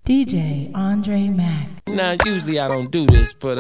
DJ Andre Mac. Now, usually I don't do this, but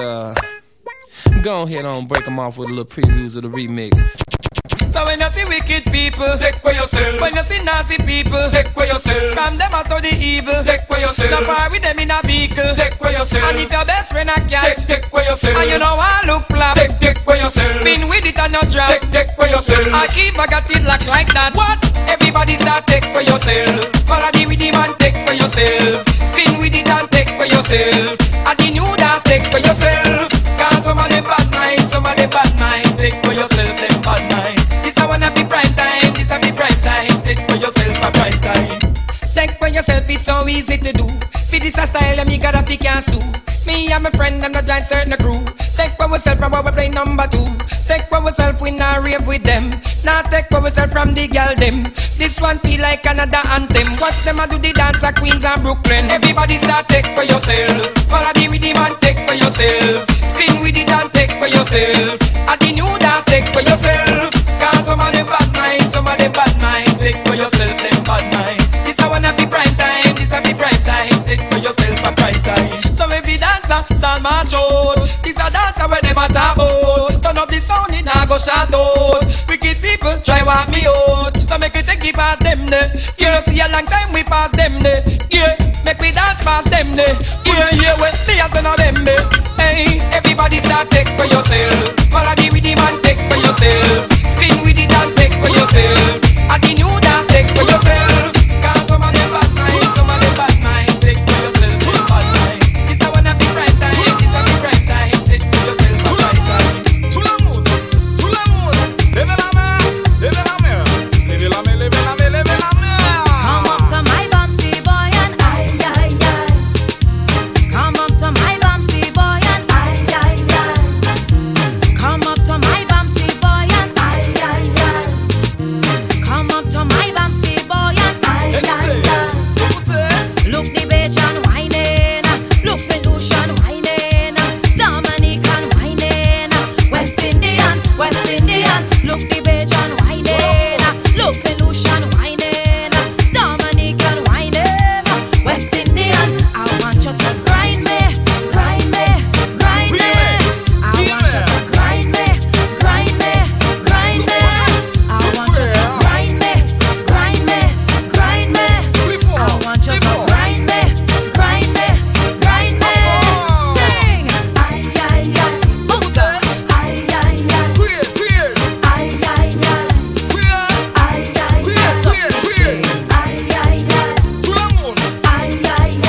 go ahead on break them off with a little previews of the remix. So when you see wicked people, take for yourself. When you see nasty people, take for yourself. From them I saw the evil, take for yourself. Not far with them in a vehicle, take for yourself. And if your best friend a cat, take for yourself. And you know I look flap, take for yourself. Spin with it and not drop, take for yourself. I keep I got it like that. What? Everybody start take for yourself. Follow the rhythm and take for yourself. Spin with it and take for yourself. And the new dance take for yourself. Cause some of them bad mind, some of them bad mind. Take for yourself, them bad mind. This a one of the prime time, this a the prime time. Take for yourself a prime time. Take for yourself, it's so easy to do. For this a style, me gotta pick and sue. Me and my friend, I'm not join certain crew. Take for myself from where we play number 2. Take for myself, we not rave with them. Now take for myself from the girl them. This one feel like another anthem. Watch them a do the dance at Queens and Brooklyn. Everybody start take for yourself. Follow the rhythm and take for yourself. Spin with it and take for yourself. At the new dance, take for yourself. Cause some of them bad mind, some of them bad mind. Take for yourself, them bad mind. This a one of the prime time, this a the prime time. Take for yourself a prime time. So every dancer stand march out. This a dancer where them a tap out. Turn up the sound, it now go shout out. Wicked people try walk me out. So make it take it past them there. You see a long time we pass them there. Yeah, make me dance past them there. Yeah, we see us and them there. Hey, everybody start take for yourself. Follow the rhythm and take for yourself. Spin with it and take for yourself. At the new dance, take for yourself. Cause some of them bad mind, some of them bad mind. Take for yourself, them bad mind. This a one of the prime time, this a the prime time. Take for yourself a prime time. Tout le monde, levez la main, levez la main, levez la main, levez la main, levez la main. Come up to my bumpsy boy and aye, aye, aye. Come up to my bumpsy boy and aye, aye, aye. Come up to my bumpsy boy and aye, aye, aye. Come up to my bumpsy boy and aye, aye, aye. Look the Bajan whining, look St. Lucian whining, Dominican whining, West Indian, West Indian. Look the Bajan whining, look St. Lucian whining, Dominican whining, West Indian. I want you to grind me, grind me, grind me. I want you to grind me, grind me, grind me. I want you to grind me, grind me, grind me. I want you to grind me, grind me, grind me. Sing, ay ay ay, oh gosh, ay ay ay, Queer, queer, ay ay ay, queer, ay ay queer, ay, queer, queer. ay ay ay, Tout le monde. ay ay ay.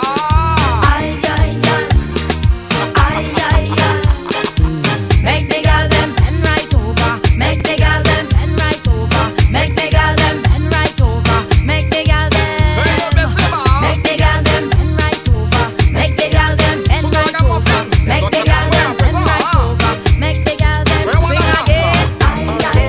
Ah. Ay, ay, ay, ay, ay, ay. Make the girl them bend right over. Make the girl them bend right over. Make the girl them bend right over. Make the girl Venga, them. Bessema. Make the girl them bend right over. Make the girl them bend right over. Make the girl them bend right over. Make the girl them sing again. Ay, ay,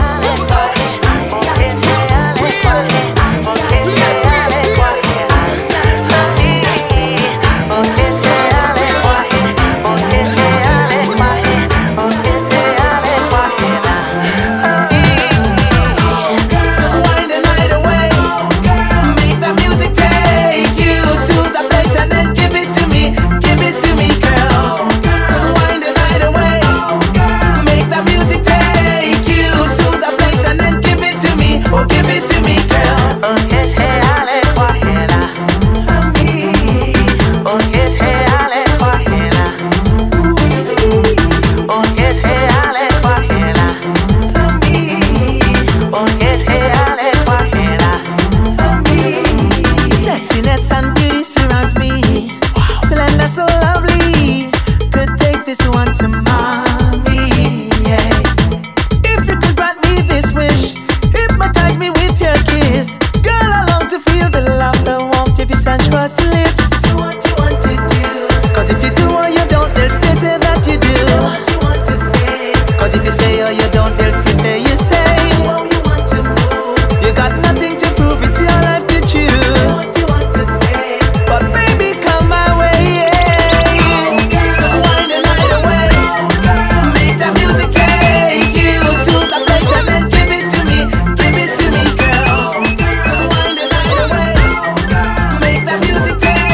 Wind the night away. Make the music take you to the place and then give it to me, girl. Wind the night away. Make the music take you to the place and then give it to me, oh give it to me, girl. Sexiness and beauty surrounds me. Slender, so lovely. Could take this one to mommy. Yeah. If you could grant me this wish, hypnotize me with your kiss. Girl, I long to feel the love, the warmth of your sensuous lips. Do what you want to do. Cause if you do or you don't, they'll still say that you do. Say what you want to say. Cause if you say or you don't, they'll still say you say. How you want to move. You got nothing to prove, it's your life to choose. Say what you want to say. But baby, come my way, yeah. Wind the night away. Make the music take you to the place and then give it to me, girl. Wind the night away. Make the music take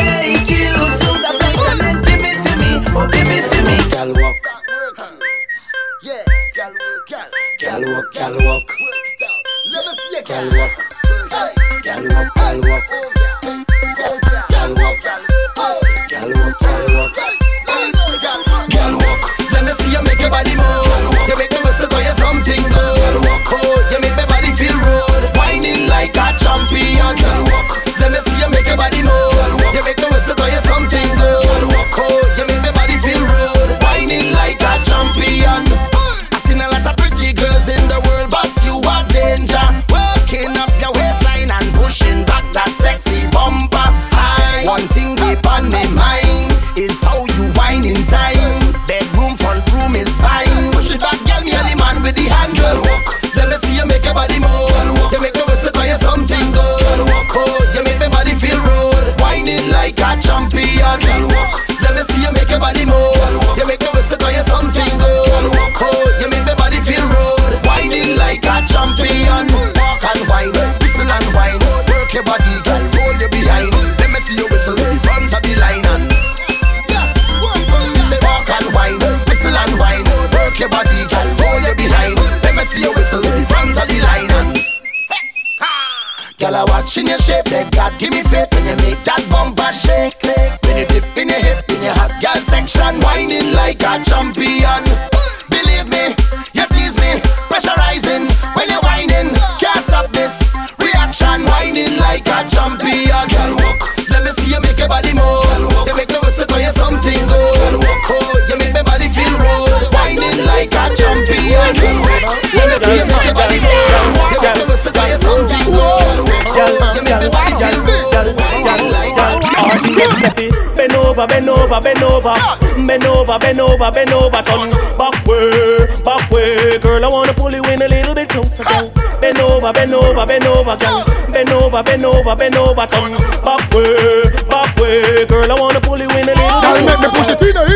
shake, when you dip in your hip, in your hot girl section, whining like a champion. Believe me, you tease me, pressurizing when you're whining. Can't stop this reaction, whining like a champion. Girl, walk, let me see you make your body move. You make me whistle for you something good. Girl, walk, oh, you make my body feel rude. Whining like a champion. Girl, walk, let me see you make your body move. You make me whistle for you something good. You make my body feel rude. Whining like a champion. Bend over, bend over, bend over, bend over, bend over, bend over, turn back way, girl. I wanna pull you in a little bit closer, girl. Bend over, bend over, bend over, girl. Bend over, bend over, bend over, turn back way, girl. I wanna pull you in a little bit. Girl, make me push it in.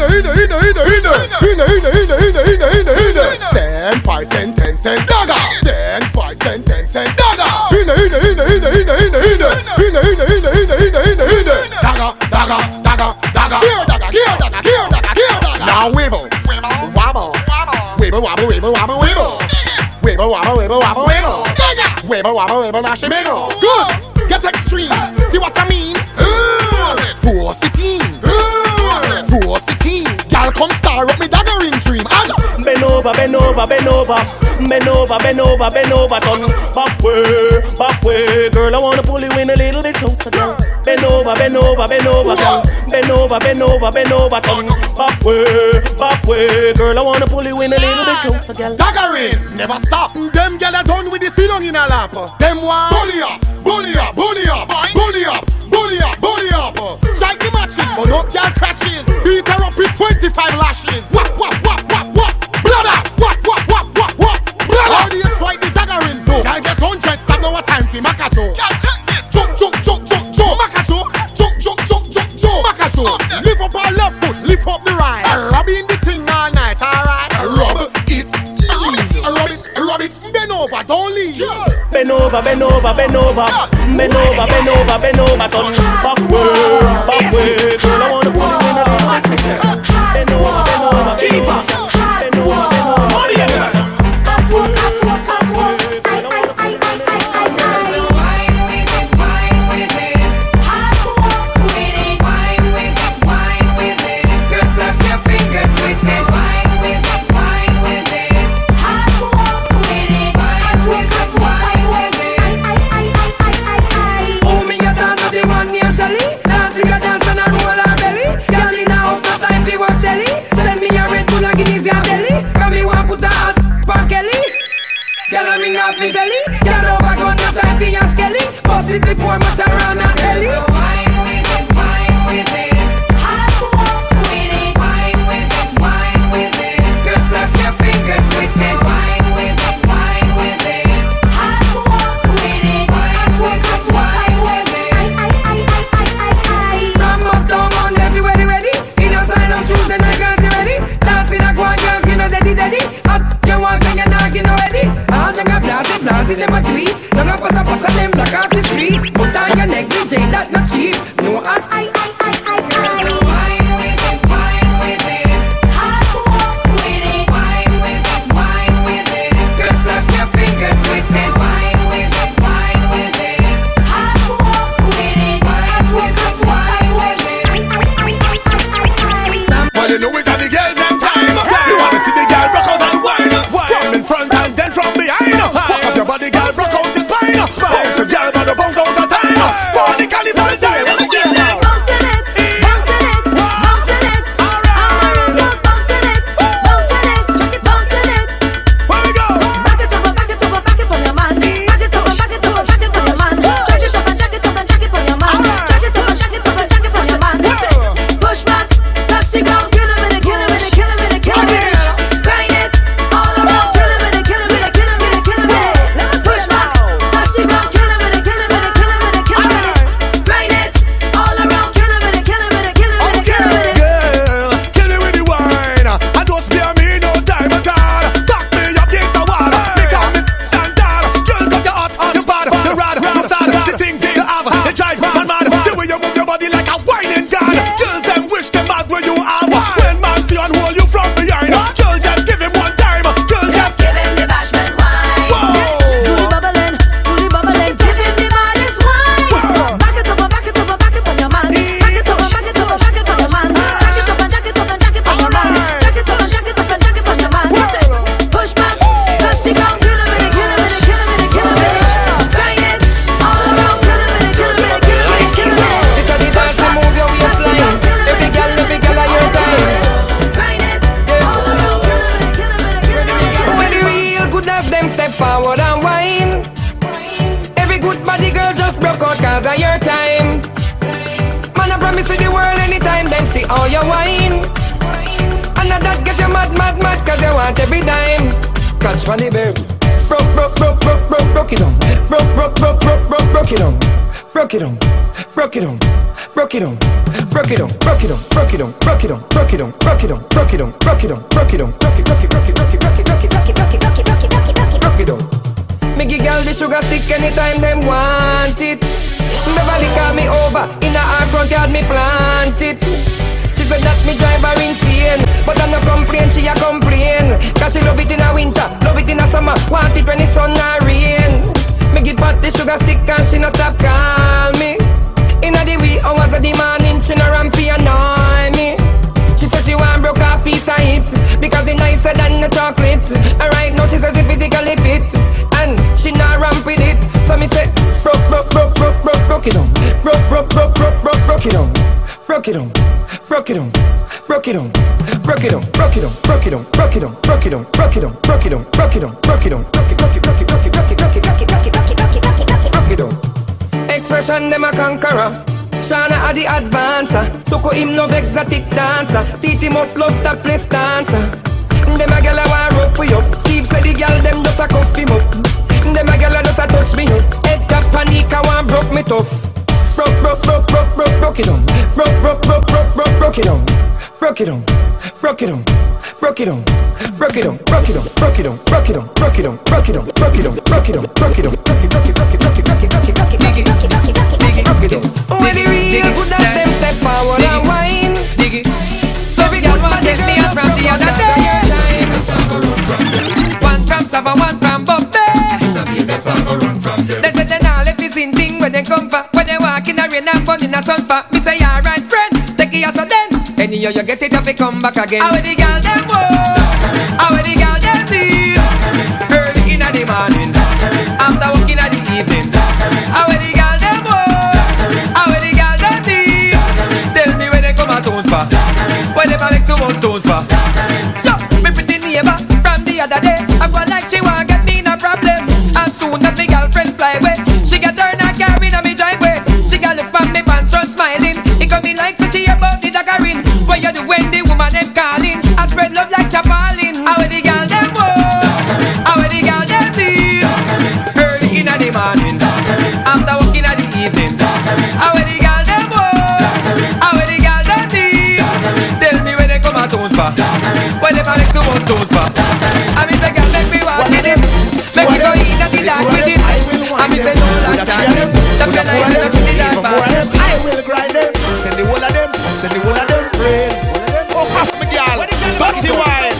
10, 5 cent, 10 cent, dagger. 10, 5 cent, 10 cent, dagger. Dagger. Now wibble, wobble, wibble, wobble, wibble, wobble, wibble, wibble, wobble, wibble, wobble, wibble, wibble, wobble, wibble, nash wibble. Good, get extreme. See what I mean? Force the team. Girl, come star up me daggering dream. And bend over, bend over, bend over, bend over, bend over, bend over, turn back way, girl. I wanna pull you in a little bit closer, girl. Bend over, bend over, bend over, girl. Bend over, bend over, bend over, turn back way, girl. I wanna pull you in a little bit closer, girl. daggering, never stop. Them girl are done with the sit down in a lap. Them one bully up, bully up, bully up, bully up, bully up, bully up. Strike the matches, but don't girl catches. Beat her up with 25 lashes. What? Blood off. What? Blood off. How do you try the daggering? No, girl get 100, stop no time for Makacho. Girl take this. Joke. Makacho. Makacho. Lift up our left foot, lift up the right. Rubbing the thing all night, alright. Rub it. Bend over, don't leave. Bend over, bend over, bend over, bend over, bend over, bend over, turn back way, girl. I wanna pull you in a little bit closer. Bend over, bend over, bend over, bend over, bend over. Girl, over gun, no time for your skelly. Bust this before much around and belly. Wine with it. Hard to walk with it. Wine with it. Girl, splash your fingers with it. Wine with it. Hard to walk with it. Wine with it. From uptown on everywhere ready. In a silent Tuesday night, girls you ready? Dancing a go on, girls you know daddy. Hot, you want and you're knocking already. All them a blast, them a do it. Don't a pass them black off the street. Put on your negligee, that not cheap. No, I. Wine with it. Hard to walk with it. Wine with it. Girl, splash your fingers with it. Wine with it. Hard to walk with it. Wine with it. Well, you know we got the girls and time. You wanna see the girl rock out and wine. From in front and then from behind. Fuck up your body, girl, rock out your spine. Bounce a girl, but the bounce out of time. For the carnival style. Bouncing it. All around bouncing it. Where we go? Back it up on your man. Back it up on your man. Jack it up on your man. Jack it up on your man. Push back, touch the ground, kill him with it. Grind it all around, kill him with it. Let me push back, see all your wine. And that get you mad, mad, mad, cause you want every dime. Catch money, babe. Broke it down. Broke it down. Broke it down. Broke it down. Broke it down. Broke it down. Broke it down. Broke it down. Broke it down. Broke it down. Broke it down. Broke it down. Broke it down. Broke it down. Broke it down. Me give girl the sugar stick anytime them want it. Beverly call me over, in her front yard me plant it. She said that me drive her insane, but I'm not complain, she a complain. Cause she love it in a winter, love it in a summer, want it when the sun or rain. Me give her the sugar stick and she no stop call me. In the wee hours of the morning, she no ramp fi annoy me. She said she want broke a piece of it, because it's nicer than the chocolate. And right now she says it physically fit, and she not ramp with it. So me say, broke it down. Broke it down. Broke it down. Broke it down. Broke it down. Broke it down. Broke it down. Broke it down. Broke it down. Broke it down. Broke it down. Broke it down. Broke it down. Broke it down. Broke it down. Expression them a conqueror. Shana a the advancer. Soko him no exotic dancer. Titi must love topless dancer. Them a gyal a want rough for you. Steve said the gyal them just a cuff him up. Them a gyal a just a touch me up. Head up panic a want broke me tough. Broke it down. Broke it down. Broke it down. Broke it down. Broke it down. Broke it down. Broke it down. Broke it down. Broke it down. Broke it down. Broke it down. Broke it down. Broke it down. Broke it down. Broke it down. When the real good that step forward and wine. So we got one take me out from the other day. One from Sava, one from Bombay. They said they all if it's in thing when they come for. When they walk in the rain and burn in the sun for. Me say alright friend, take it so then. Anyhow you get it up, you come back again. How the girl them walk, how the girl them feel. Early in the morning, after work in the evening. How the girl them walk, how the girl them feel. Tell me when they come out town for. When they make too much town for. Jump, me pretty neighbor from the other day. I'm going like she want get me no problem. And soon as my girlfriend fly away, she got her not carrying on me driveway. She got look from me pants on smiling. It got me like such a about the daggering. What you do when the woman them calling? I spread love like chapalin. How the girl them walk, how the girl them feel. Early in the morning, after work in the evening. How the girl them walk, how the girl them feel. Tell me when they come out town for. When they make too much town for. I mean the girl make me walk with it. Make me go in the dark with it. I mean say no long time. The girl I in the dark bar. I will grind them. Send the whole of them. Send the whole of them friend. Oh, half my girl. Dirty wine.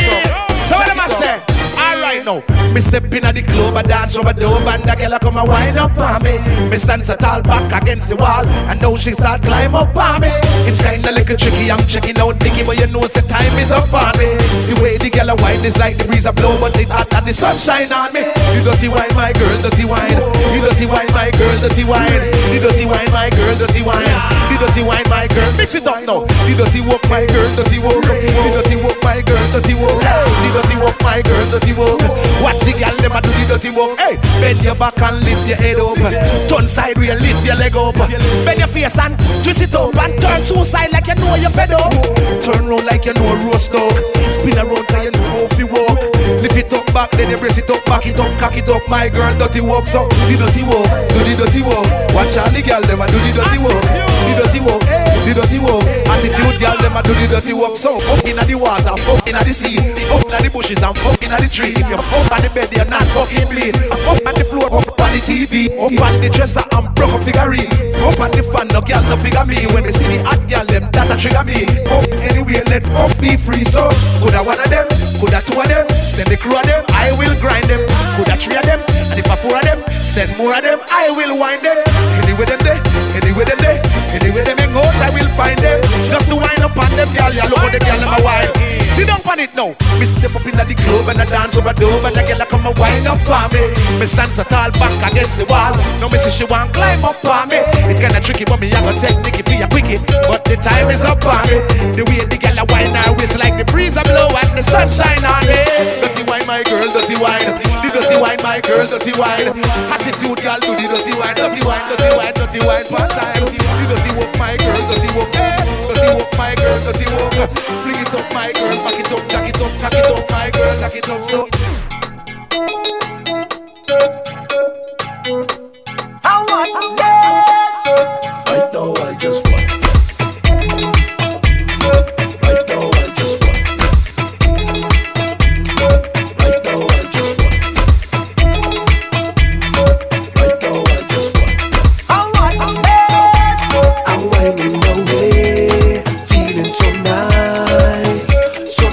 So what am I say? Alright now. Me step in at the club, I dance over the dope, and the girl come and wind up on me. Me stand so tall back against the wall, and now she start climb up on me. It's kinda little tricky, I'm checking out Nicky, but you know the time is up on me. The way the girl wind is like the breeze a blow, but it hot and the sunshine on me. You dirty wine, my girl, dirty wine. You dirty wine, my girl, dirty wine. You dirty wine, my girl, dirty wine. You dirty wine, my girl, mix it up now. You dirty walk, my girl, dirty walk. You dirty walk, my girl, dirty walk. You dirty walk, my girl, dirty walk. Watch the girl, them a do the dirty walk. Hey, bend your back and lift your head up. Turn side wheel, lift your leg up. Bend your face and twist it up, and turn two side like you know you're fed up. Turn round like you know a roast dog. Spin around like you know how to walk. Lift it up back, then you brace it up, back it up, cock it up. My girl, dirty walk, so the dirty walk, do the dirty walk. Watch all the girl, them a do the dirty walk. The dirty walk, the dirty walk. Attitude girl, them a do the dirty walk. So up inna the water, up inna the sea, up inna the bushes and up inna the tree. If you're up on the bed, you're not fucking bleed. Up on the floor, up on the TV, up on the dresser and broke up figurine. Up on the fan, no girl no figure me. When they see the hot girl, them that a trigger me. Up anyway, let up be free. So coulda one of them, coulda two of them, send the crew of them, I will grind them. Coulda three of them, and if I four of them, send more of them, I will wind them. Anyway them there, anyway them there, anyway them hang out, I will find them. Just to wind up on them, girl, you look at the girl them a wine. Sit down on it now. Me step up inna the club and I dance over the over, and the girl come and wind up on me. Me stand so tall back against the wall. Now me see she want climb up on me. It kinda tricky, but me have a technique for ya quickie. But the time is up on me. The way the girl a wine her waist like the breeze a blow and the sunshine on me. Dirty wine, my girl, dirty wine. The dirty wine, my girl, dirty wine. Attitude, girl, do the dirty wine, dirty wine, dirty wine, dirty wine. One time, the dirty walk, my girl, dirty walk, dirty walk, my girl. it up, my girl. Back it up, jack it up, cock it up, my girl. Jack it up, so. I want this. Right now I just want this. Right now I just want this. Right now I just want this. Right now I just want this. I want this. I'm winding away, feeling so nice, so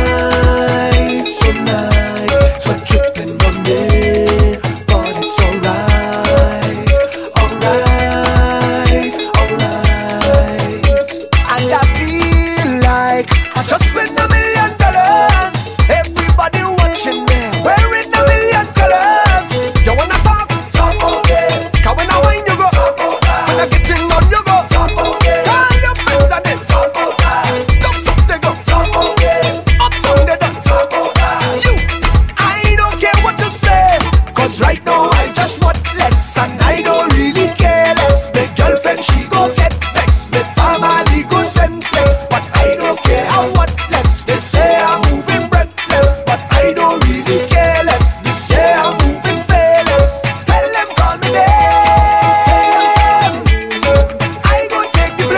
nice, so nice. Sweat dripping on me, but it's alright, alright, alright. And I feel like I just win $1 million. Everybody watching me, wearing $1 million colors. You wanna talk? Talk about this. 'Cause when I wine you go, talk about that. When I get in on you go, talk about this. Call your friends and them, talk about that. Thumbs up they go, talk about this. Up down they done, talk about that. You, I don't care what you say, 'cause right now I just want less, and I don't really care less. My girlfriend she go get vexed, my family go send text, but I don't care, I want less. They say I'm moving breathless, but I don't really care less. This year I'm moving fearless. Tell them call me name, I gon' take the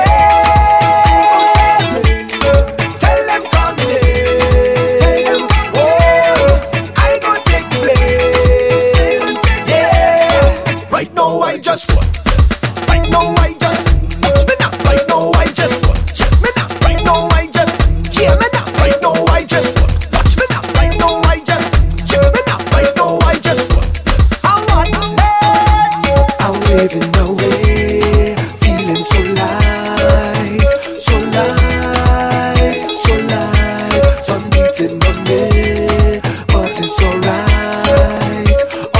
blame. Tell them call me name, oh, I gon' take the blame. Yeah, right now I just want this. Right now I just watch me now. Right now I just watch me now. Right now I just hear me now. Right now I just watch me now. Right now I just check me now. Right now I just want this. I want this. I'm waving away, feeling so light, so light, so light. Sun beating on me, but it's alright,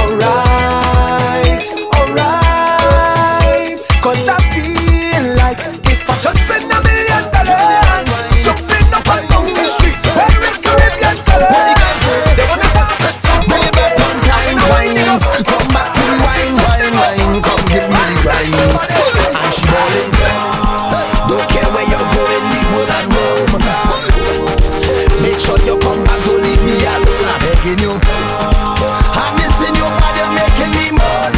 alright, alright. 'Cause I feel like if I just spend $1 million, jumping up and down the street, wearing Caribbean colors. They wanna talk, bring it back on time, wine. Come back to the wine, wine, wine. Come give me the grind. And she ballin', don't care where you're going, the world and Rome. Make sure you come back, don't leave me alone. I'm begging you. I'm missing your body, making me moan.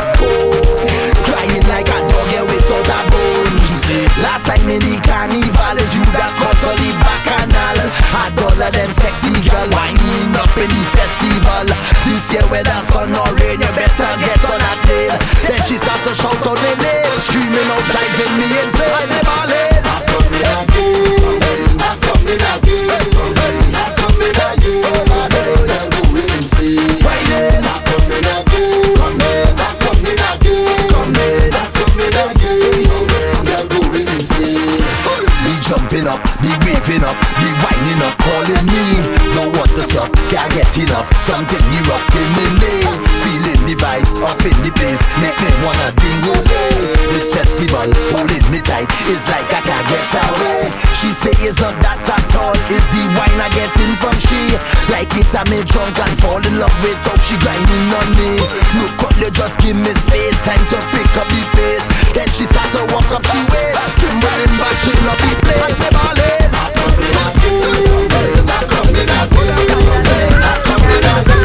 Crying like a dog without a bone. She said, last time in the carnival is you that caught all the bacchanal. Had all of them sexy girl winding up in the festival. This year whether sun or rain, you better get on that deal. Then she start to shout out the name, screaming out, driving me insane. I'm ballin'. I'm coming again, I'm coming again, I'm coming again. I'm going insane. Whining. I'm coming again, I'm coming again, I'm coming again. I'm going insane. The jumping up, the waving up, the winding up, calling me. Don't want to stop, can't get enough. Something erupting in me. Feeling the vibes up in the place, make me wanna dingle. This festival holding me tight, it's like I can't get away. She say it's not that at all, it's the wine I getting from she. Like it I me drunk and fall in love with how she grinding on me. No cutlet, just give me space, time to pick up the pace. Then she start to walk up she waist, trembling bashing up the place. I'm ballin'. I'm coming again, I'm coming again, I'm coming again.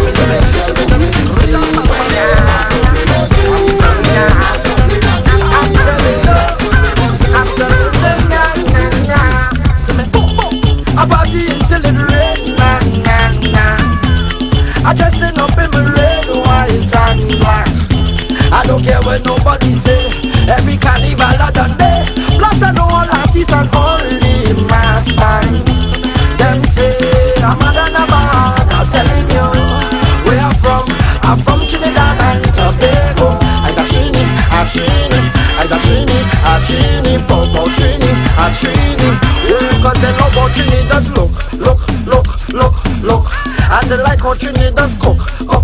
I party until it rain, I dressing up in my red, white and black. I don't care what nobody say. Every carnival I done day. Plus I know all artists and only masters. Them say I'm mad and I'm mad. I'm telling you where I'm from Trinidad and Tobago. As a Trini, Popo Trini, a Trini. Cause they know how Trini does look. And they like how Trini does cook.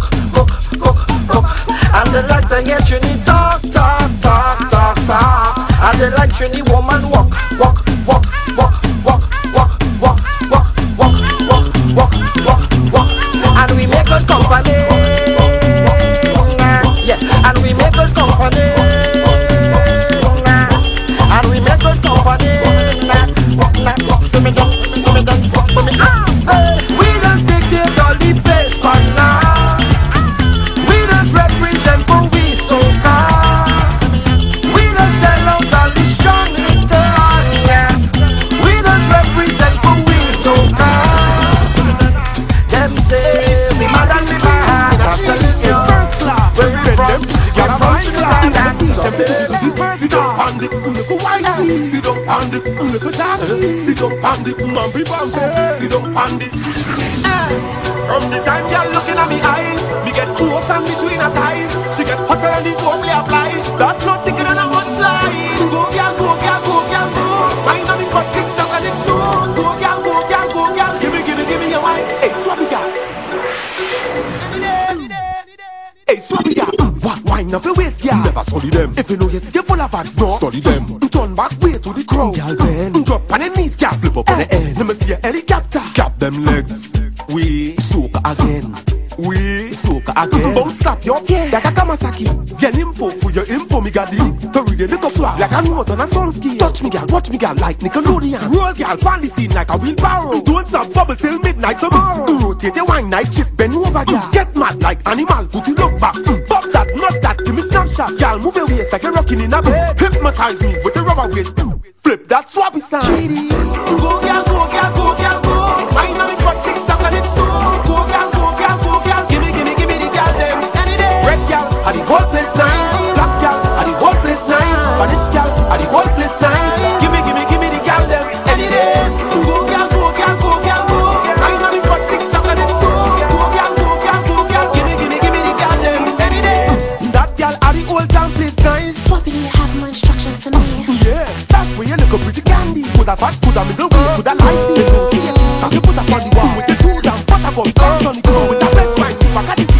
And they like to get Trini talk. And they like Trini woman walk. And we make good company. Yeah, and we make good company. And we make good company. See me down. Sit up on the little jack. Sit up on the bumpy bumpy. Sit up on the. From the time girl looking at me eyes, me get close and between her thighs. She get hotter than the warmly applies. Start not thinking on a mudslide. Go girl, go girl, go girl, go. Mind on me for TikTok and it's so. Go girl, go girl, go girl. Give me your wine. Hey, swabby girl. Hey, swabby girl. What wine up your waist, girl? Never study them. If you know you see you full of facts, no. Study them. Turn back way to the crowd, girl. Then drop on the knees, girl. Flip up on the end. Let me see your helicopter. Cap them legs. We soak again. We soak again. Bum slap your like a Kamasaki. Get info for your info, me got him. To read a little swag like a Norton and Sonsky. Touch me, girl, watch me, girl, like Nickelodeon. Roll, girl, fan the scene like a wheelbarrow. Don't stop bubble till midnight tomorrow. Rotate your wine night shift, bend over, girl. Get mad like animal, put it look back. Pop that, not that, give me snapshot. Girl, move your waist like you're rocking in a bed. Hypnotize me with a rubber waist. Flip that swabby sound. Go, girl, go, girl, go, girl, go. Wine on me for TikTok and it's so. Go, girl, go, girl, go, girl. Give me the girl them any day. Red girl, are the whole place nice. Black girl, are the whole place nice. Spanish girl, are the whole place nice. Give me the girl them any day. Go, girl, go, girl, go, girl, go. Wine on me for TikTok and it's so. Go, girl, go, girl, go, girl. Give me the girl them any day. That girl are the old town place nice. What will you have more instructions for me? Yes, that's where you look a pretty candy. Put a fat, put a middle way, put a light. Now you put a on the wall with the two down. What about guns on the ground with a best mind? See what I can do.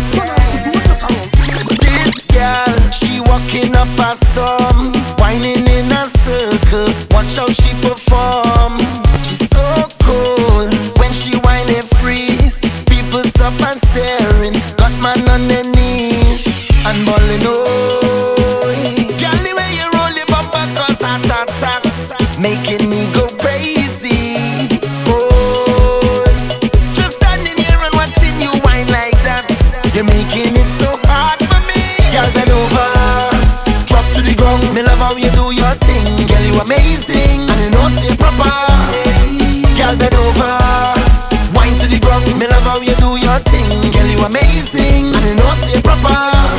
This girl, she walking up a storm, whining in a circle. Watch how she perform. She's so cool when she whine and freeze. People stop and staring. Got man on their knees and bawling. Oh, girl, the way you roll your bumper cause heart attack, making me go crazy. Oh, just standing here and watching you whine like that. You're making it so hard for me. Girl, bend over, drop to the ground. Me love how you do your thing. Girl, you amazing and you know stay proper. Girl, bend over, wine to the ground. Me love how you do your thing. Girl, you amazing and you know stay proper.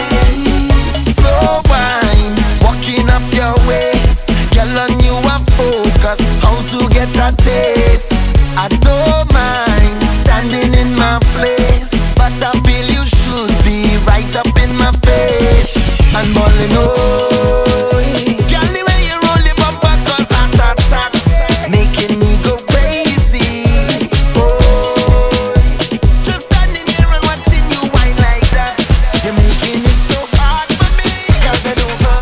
Slow wine, walking up your waist. Girl, on you I focus, how to get a taste. I don't mind standing in my place, but I feel you should be right up in my face and bawling. Oh, girl, the way you roll your bumper cause heart attack, making me go crazy. Oh, just standing here and watching you whine like that. You're making it so hard for me. Girl, bend over.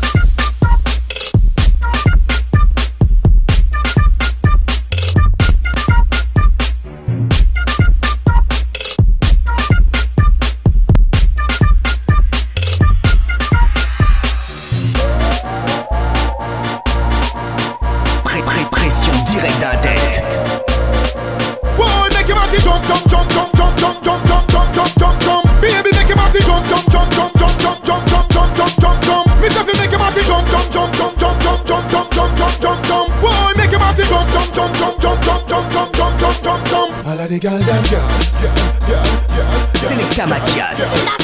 Pression directe d'un tête. Boy, make your body jump, jump, jump, jump, jump, jump, jump, jump, jump, jump, jump, jump. Baby, make your body jump, jump, jump, jump, jump, jump, jump, jump, jump, jump, jump, jump. Miss if you make your body jump, jump, jump, jump, jump, jump, jump, jump, jump, jump, jump, jump. Boy, make your body jump, jump, jump, jump, jump, jump, jump, jump, jump, jump, jump, jump. All of the girl them, Selecta Mathias.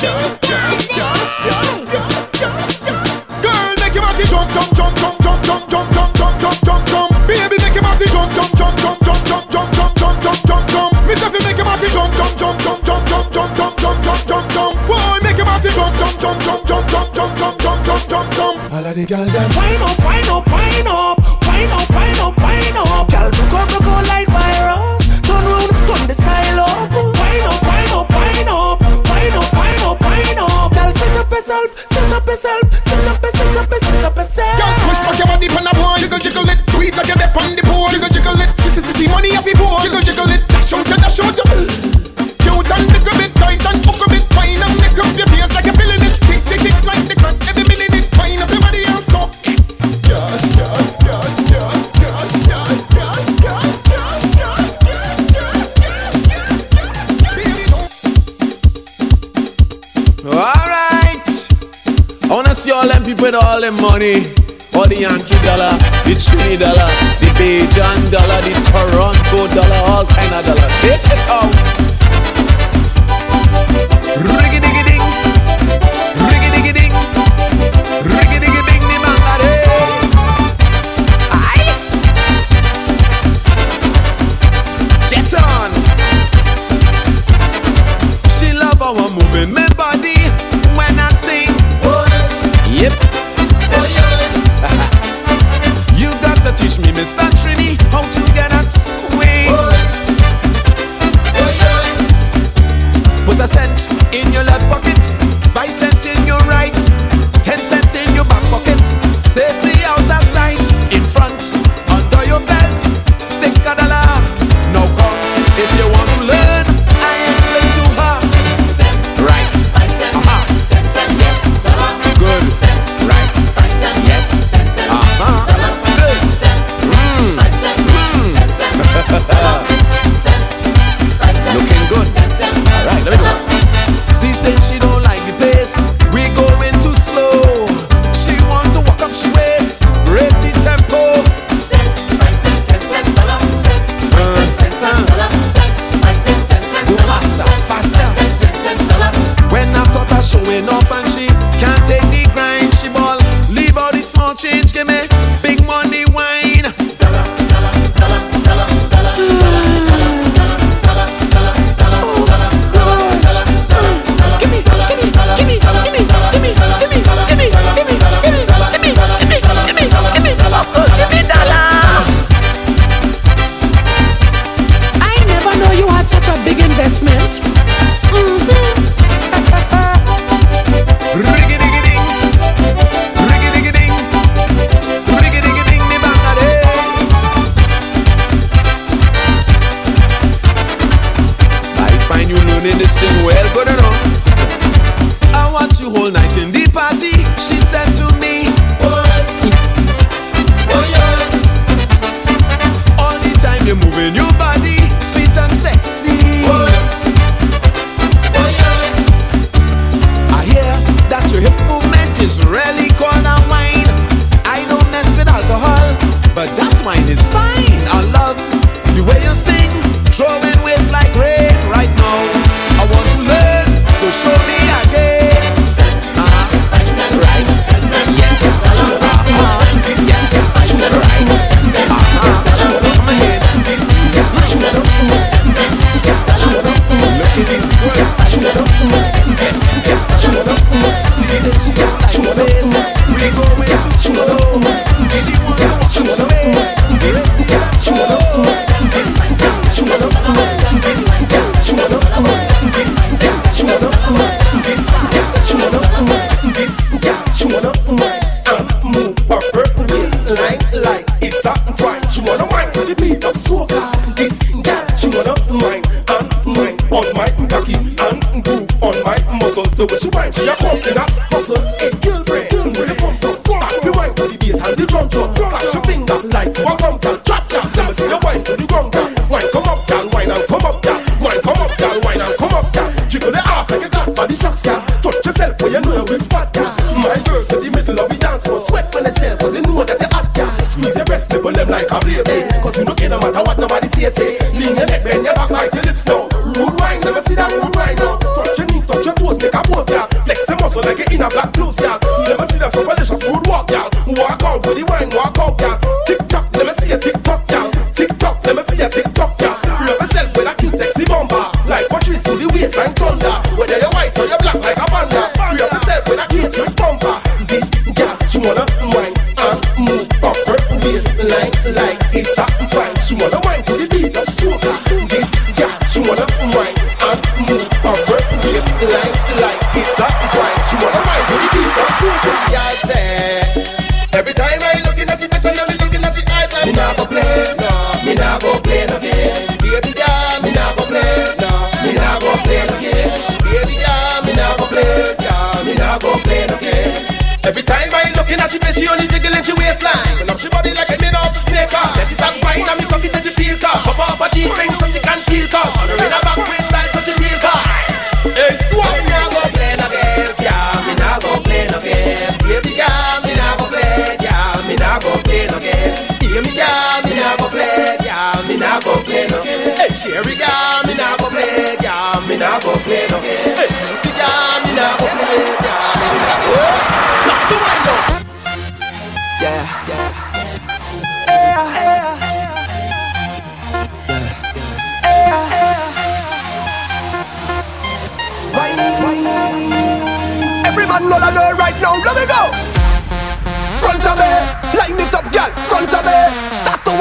Girl, make your body jump, jump, jump, jump, jump, jump, jump, jump, jump, jump, jump, jump. Baby, make your body jump, jump, jump, jump, jump, jump, jump, jump, jump, jump, jump, jump. Miss if you make your body jump, jump, jump, jump, jump, jump, jump, jump, jump, jump, jump, jump. Boy, make your body jump, jump, jump, jump, jump, jump, jump, jump, jump, jump, jump, jump. All of the girl them. Wine up, wine up, wine up, wine up, wine up, wine up. Girl, broke out like virus. Turn round, turn the style up. Wine up, wine up, wine up, wine up, wine up, wine up. Girl, send up yourself, send up yourself, send up yourself, send up yourself. Girl, push back your body on the board. Jiggle, jiggle it, do it like you're deep on the pole. Jiggle, jiggle it, see money off the pole. Jiggle, jiggle it, dash out, dash out. Cute and little bit tight and hook a bit fine and make up your face like you're feeling it. Tick, tick, tick like the clock. Every minute it fine up your body and stop. Alright, I wanna see all them people with all them money. All the Yankee dollar, the Trini dollar, the Bajan dollar, the Toronto dollar, all kind of dollar. Take it out. Riggy-diggy-ding, riggy-diggy-ding, riggy-diggy-ding, the mangade. Mr. Trini, how to get that swing? Put a cent in your left pocket, 5 cents in your right, 10 cents in your back pocket, safely out of sight, in front, under your belt, stick a dollar. Now count if you want to learn. I explain to her. Cent, right, 5 cents, 10 cents, yes, dollar. Good. Cent, right, 5 cents, yes, 10 cents, dollar. Good. Cent, 5 cents, 10 cents, dollar. Cent, 5 cents, looking good. 10 cents, all right, let me go. She says she don't like the pace. We going too slow. She want to walk up, she waits. Raise the tempo. Cent, 5 cents, 10 cents, dollar. Cent, 5 cents, 10 cents, dollar. Cent, 5 cents, 10 cents, go faster, faster. Cent, 10 cents, dollar. When I thought I showing off and she can't take the grind, she ball. Leave all the small change, give me big money wine. Dollar, dollar, dollar, dollar, dollar, dollar. Investment. Riggy-diggy-ding, riggy-diggy-ding, riggy-diggy-ding, the bangade. I find you learning this thing well, good enough. I want you whole night in the party, she said to me. All the time you're moving your body, sweet and sexy. Your hip movement is really called a wine. I don't mess with alcohol, but that wine is fine. I love the way you sing, throwing waist like rain. Right now, I want to learn, so show me again. Right, yes, right, yes, come ahead. So when she whine, she a come in a hustle. Hey, girlfriend, where you come from? Start to whine to the bass and the drum drum. Flash your finger like you a come down. Trap trap, let me see you whine to the ground down. Whine come up, gal, whine and come up, gal. Whine come up, gal, whine and come up, gal. Jiggle the ass like you got body shocks, gal. Touch yourself when you know you will spot, gal. My girl to the middle of the dance floor, sweat on yourself 'cause you know that you're hot, gal. Squeeze your breast, nipple them like a baby, 'cause you don't care no matter what nobody say. Lean your neck, bend your back like your lips now. Rude wine, never see that rude wine now. Touch your knees, touch your toes, make a pose, gal. Flex your muscle like you're in a black blues, y'all. Never see that so delicious food walk, y'all. Walk out with the wine, walk out, y'all. Tick tock, let me see a tick tock, y'all. Tick tock, let me see a tick tock, y'all. Free up yourself with a cute sexy bumper, like Patrice to the waistline thunder. Whether you're white or you're black like a panda. Free up yourself with a cute sweet bumper. This girl, she wanna wine and move up her waistline like it's a fine. She wanna wine to the beat of soca. This girl, she wanna wine and move up her waistline like it's a fine. She wanna wine to the beat of soca. Y'all say every time I looking at your face and I'm looking at your eyes, me nah go play, no, me nah go play no game. Baby girl, me nah go play, no, me nah go play no game. Baby girl, me nah go play, no, me nah go play no game. Every time I looking at your face, she only jiggling she waistline. Turn up your body like I made off the snake off. Then she start wine and me cocky till she feel calm. Pop off her G-string so she can feel calm. On her in her back waistline so she feel calm. Hey, swap! Me nah go play no games, yeah. Me nah go play no game. Baby girl, me nah go play, yeah. Me nah go play no game. Hear me, girl, me nah go play, yeah. Me nah go play no game. Hey, Sherry girl, me nah go play, yeah. Me nah go play no game. Hey, Lucy girl, me nah go play, yeah. Me nah go. Stop the wind up. Yeah, yeah. Every man know the girl right now, let me go. Front of me, line it up, girl. Front of me, start to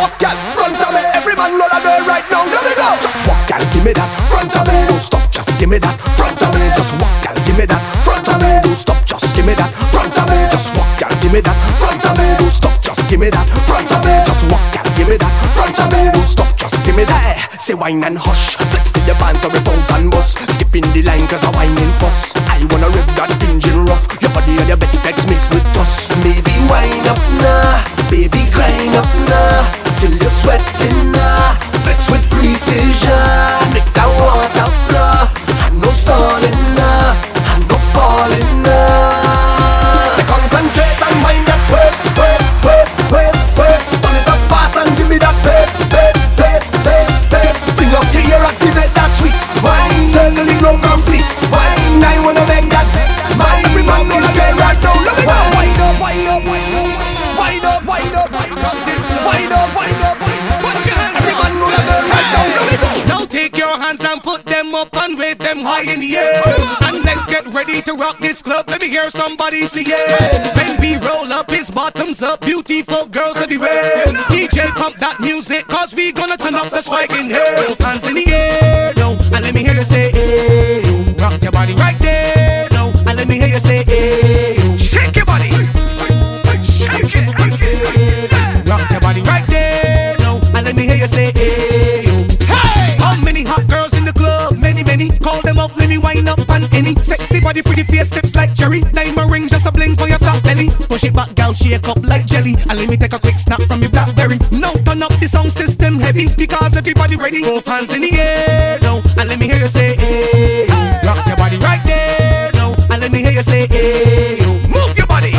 give me that. Front of me, just walk, girl, give me that. Front of me, don't stop, just give me that. Front of me, just walk, girl, give me that. Front of me, don't stop, just give me that. Front of me, just walk, girl, give me that. Front of me, don't stop, just give me that. Say wine and hush, flex to your bands or rip out and bust. Skipping the line cause I'm whining fuss. I wanna rip that engine rough. Your body and your best flex mixed with dust. Baby wine up now, baby grind up now, till you're sweating now. Flex with precision, make that water flow. And no stalling now, and no falling now. So concentrate and mind that waist, waist, waist, waist, waist. Turn it up fast and give me that pace, pace, pace, pace, pace. Bring up your ear, activate that sweet wine. Circling round complete wine. I wanna make that mine. Every man will get right down. Let me go. Wind up, wind up, wind up, wind up, wind up, wind up, wind up, wind up. Put your hands. Every man will get right down. Let me go. Now take your hands and put them up and wave them high in the air. And let's get ready to rock this club. Let me hear somebody say yeah. When we roll up, his bottoms up. Beautiful girls everywhere. DJ pump that music, cause we gonna turn up the spike in here. Hands in the air, no. And let me hear you say hey, yo. Rock your body right there, no. And let me hear you say hey, yo. Shake your body. Shake it. Rock your body right there, no. And let me hear you say hey, yo. Hey! How many hot girls in the club? Many, many. Call them up, let me wind up on any. Sexy body, pretty face, tips like cherry. Diamond ring, just a bling for your fat belly. Push it back, gal, shake up like jelly. And let me take a quick snap from your Blackberry. Now turn up the sound system heavy, because everybody ready. Both hands in the air, no. And let me hear you say hey, yo. Rock your body right there, no. And let me hear you say hey, yo. Move your body.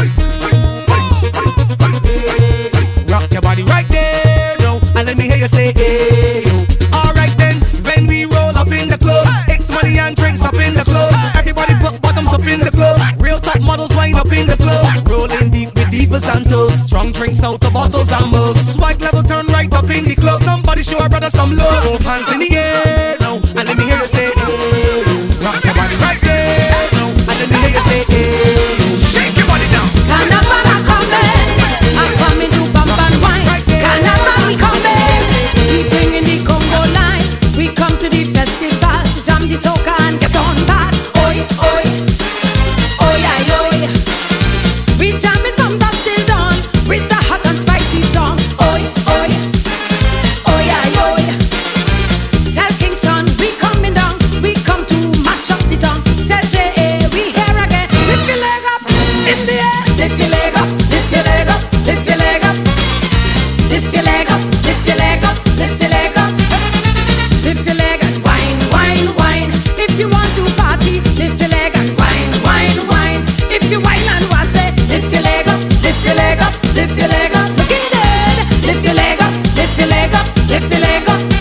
Rock your body right there, no. And let me hear you say hey, yo. Alright then, when we roll up in the club, it's money and drinks up in the club. Everybody put bottoms up in the club. Real top models wind up in the club. Rolling deep with divas and thugs. Strong drinks out of bottles and mugs. Swag level turn right up in the club. Somebody show a brother some love. Both hands in the air, no. And let me hear you say hey, yo. Rock your body right there, no. And let me hear you say hey, yo. Shake your body down. Carnival a coming, I'm coming to bump and wine. Carnival we coming, we bringing the Congo line. We come to the festival to jam the soca and get on bad. Oi, oi, oi, ay, oi. We jamming from dusk till dawn with the hot and spicy song. Oi, oi, oi, ay, oi. Tell Kingston we coming down, we come to mash up the town. Tell J.A. we here again. Lift your leg up in the air. Lift your leg up, lift your leg up, lift your leg up. Lift your leg up, lift your leg up, lift your leg up. Lift your leg and wine, wine, wine. If you want to party, lift your leg and wine, wine, wine. If you whine and was it, lift your leg up, lift your leg up, lift your leg up. Looking dead. Lift your leg up, lift your leg up, lift your leg up.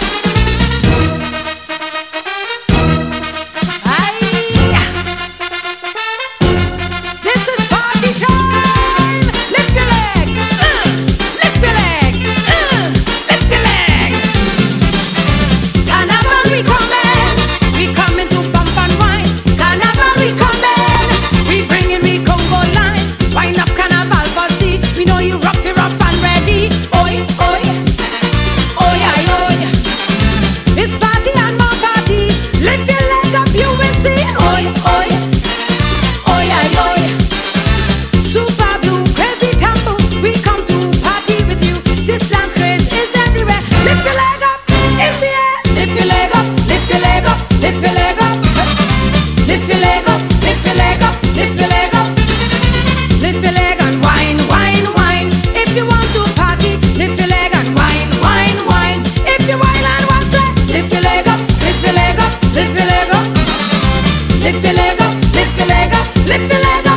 This is party time. Lift your leg, lift your leg, lift your leg. Carnival we coming to bump and wine. Carnival we coming, we bringing me Congo line. Wind up Carnival posse, we know you rock it rough and ready. Oi, oi, oi, ay, oi. It's party and more party. Lift your leg up, you will see. Oi, oi, oi, ay, oi. Super blue, crazy temple. We come to party with you. This dance craze is everywhere. Lift your leg up in the air. Lift your leg up, lift your leg up, lift your leg up. Lift your leg up, lift your leg up, lift your leg up. Lift your leg and wine, wine, wine. If you want to party, lift your leg and wine, wine, wine. If you whine and want to, lift your leg up, lift your leg up, lift your leg up. Lift your leg up, lift your leg up, lift your leg up.